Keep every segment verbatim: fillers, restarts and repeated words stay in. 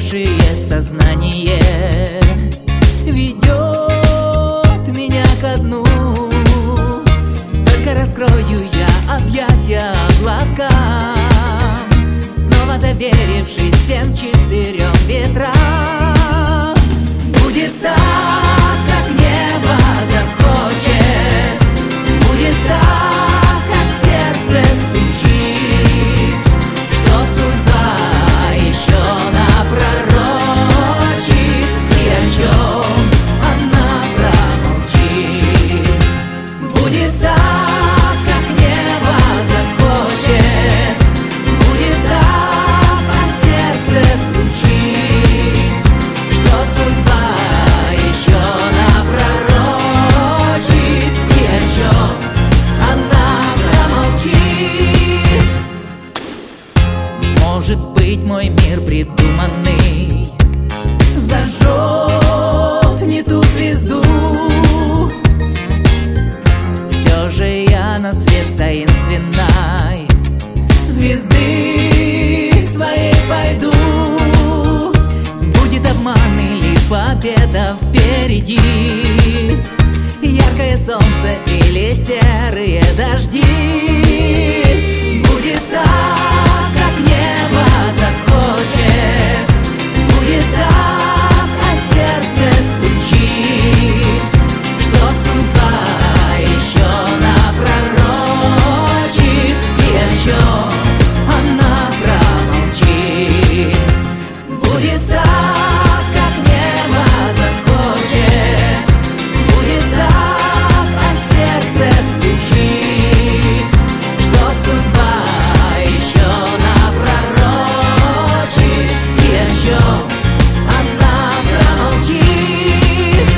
устаревшее сознание ведет меня ко дну. Только раскрою я объятия облакам, снова доверившись всем четырем ветрам. Будет так, как небо захочет, будет так, а сердце стучит, что судьба еще напророчит, и о чем она промолчит. Будет так, как небо захочет, будет так, а сердце стучит, что судьба еще напророчит, и о чем она промолчит. Может быть, мой мир придуманный зажжет не ту звезду. Все же я на свет таинственной звезды своей пойду. Будет обман или победа впереди, яркое солнце или серые дожди. Будет так, как небо захочет, будет так, а сердце стучит, что судьба еще напророчит, и о чем она промолчит. Будет так, как небо захочет, будет так, а сердце стучит, что судьба еще напророчит, и о чем она промолчит.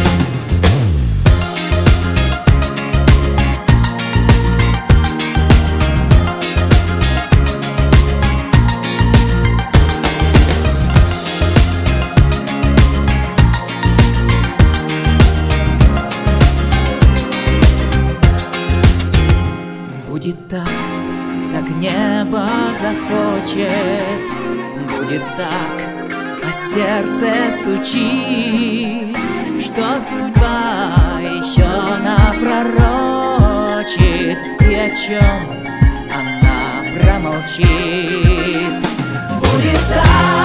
Будет так, как небо захочет, будет так, а сердце стучит, что судьба еще напророчит, и о чем она промолчит. Будет так.